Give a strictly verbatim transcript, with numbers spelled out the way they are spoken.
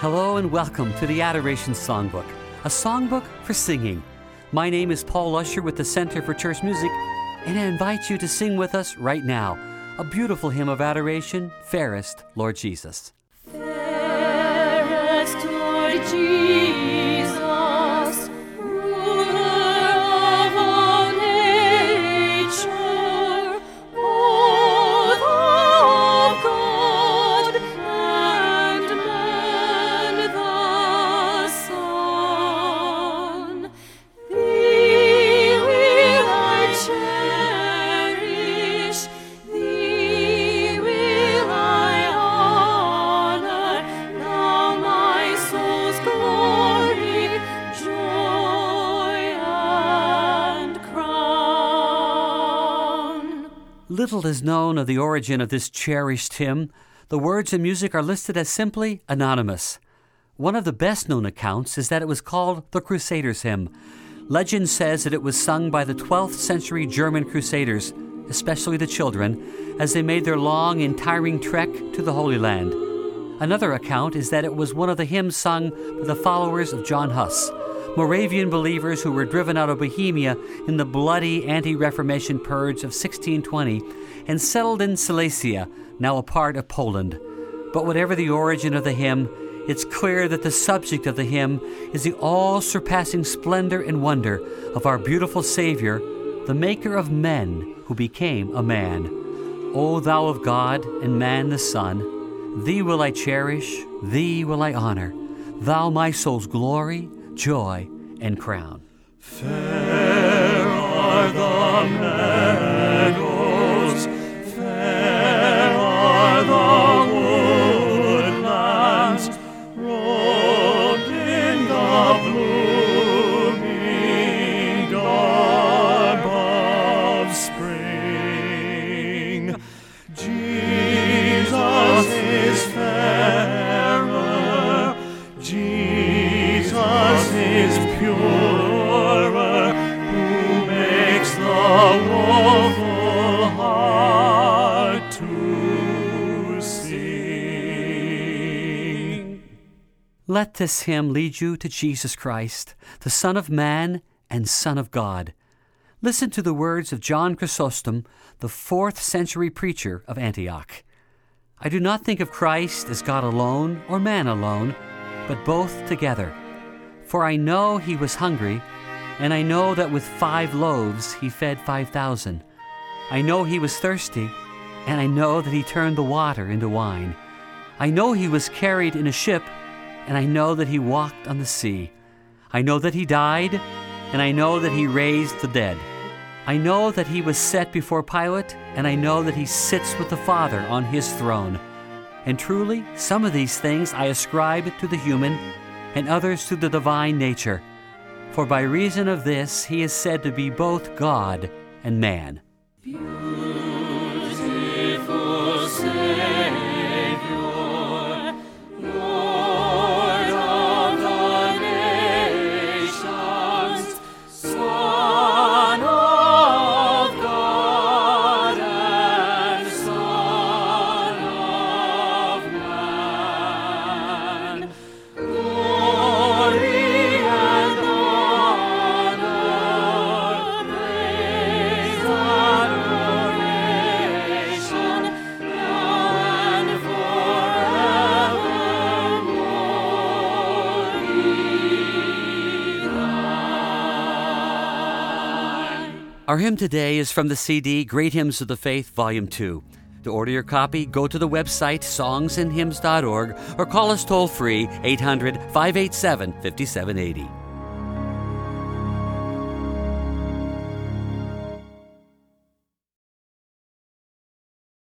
Hello and welcome to the Adoration Songbook, a songbook for singing. My name is Paul Usher with the Center for Church Music, and I invite you to sing with us right now a beautiful hymn of adoration, Fairest Lord Jesus. Fairest Lord Jesus, ruler of all nature, oath of God and man the Son. Thee will I cherish, Thee will I honor, Thou my soul's glory, joy and crown. Little is known of the origin of this cherished hymn. The words and music are listed as simply anonymous. One of the best-known accounts is that it was called the Crusaders' Hymn. Legend says that it was sung by the twelfth century German Crusaders, especially the children, as they made their long and tiring trek to the Holy Land. Another account is that it was one of the hymns sung by the followers of John Huss, Moravian believers who were driven out of Bohemia in the bloody anti-Reformation purge of sixteen twenty and settled in Silesia, now a part of Poland. But whatever the origin of the hymn, it's clear that the subject of the hymn is the all-surpassing splendor and wonder of our beautiful Savior, the Maker of men who became a man. O Thou of God and man the Son, Thee will I cherish, Thee will I honor, Thou my soul's glory, joy, and crown. Fair are the meadows, fair are the woodlands, robed in the blooming garb of spring. Jesus is fairer, Jesus is purer, who makes the woeful heart to sing. Let this hymn lead you to Jesus Christ, the Son of Man and Son of God. Listen to the words of John Chrysostom, the fourth century preacher of Antioch. I do not think of Christ as God alone or man alone, but both together. For I know he was hungry, and I know that with five loaves he fed five thousand. I know he was thirsty, and I know that he turned the water into wine. I know he was carried in a ship, and I know that he walked on the sea. I know that he died, and I know that he raised the dead. I know that he was set before Pilate, and I know that he sits with the Father on his throne. And truly, some of these things I ascribe to the human, and others to the divine nature. For by reason of this he is said to be both God and man. Beautiful Savior, Lord of the nations, Son of God and Son of man, glory and honor, praise and adoration, now and forevermore be thine. Our hymn today is from the C D Great Hymns of the Faith, Volume two. To order your copy, go to the website songs and hymns dot org or call us toll-free eight hundred, five eight seven, five seven eight zero.